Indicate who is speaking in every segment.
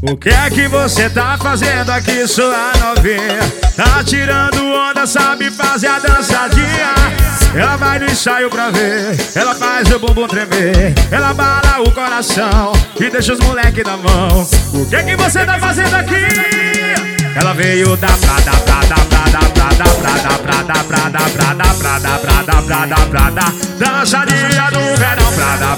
Speaker 1: O que é que você tá fazendo aqui, sua novinha? Tá tirando onda, sabe fazer a dançadinha. Ela vai no ensaio pra ver, ela faz o bumbum tremer, ela bala o coração e deixa os moleque na mão. O que é que você tá fazendo aqui? Ela veio da Prada, dançadinha do verão.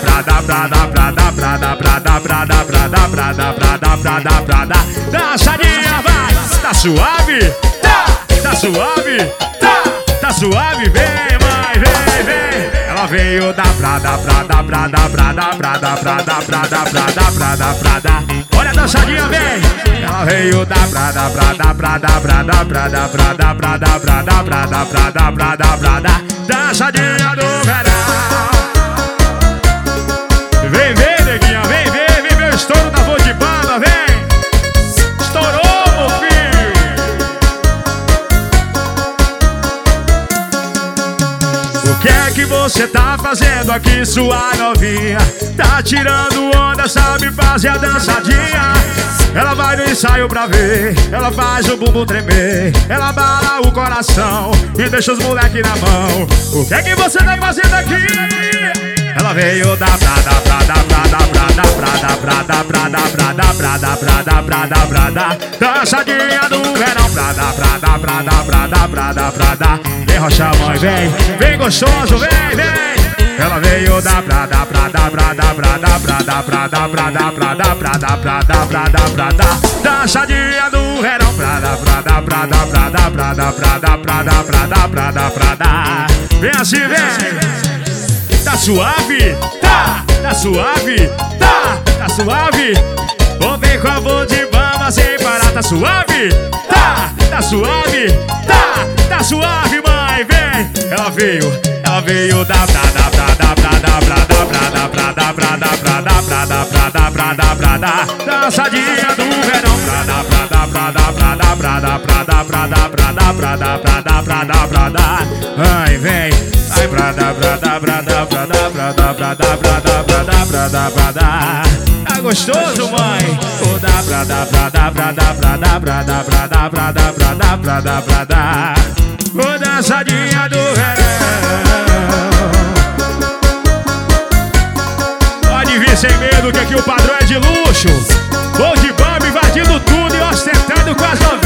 Speaker 1: Prada, dançadinha, vai! Tá suave? Tá suave? Tá suave? Vem, mãe, vem! Ela veio da Prada. Olha a dançadinha, vem! Ela veio da Prada, dançadinha do verão. Vem, neguinha, vem, meu estouro da voz de banda, vem! Estourou, meu filho! O que é que você tá fazendo aqui, sua novinha? Tá tirando onda, sabe fazer a dançadinha. Ela vai no ensaio pra ver, ela faz o bumbum tremer, ela bala o coração e deixa os moleque na mão. O que é que você tá fazendo aqui? Ela veio da Prada, dançadinha do verão. Prada. Vem, rocha, mãe, vem gostoso, vem. Ela veio da Prada, dançadinha do verão. Prada. Vem assim, vem. Tá suave? Tá suave? Tá suave? Vou ver com a voz de bamba sem parar. Tá suave? Tá suave? Tá suave, mãe, vem. Ela veio da Prada, dançadinha do verão. Prada. Ai, vem. Ai, Prada. Tá gostoso, mãe? O da Prada. O dançadinha do verão. Pode vir sem medo que aqui o padrão é de luxo. Vou de bamba invadindo tudo e ostentando com as novinhas.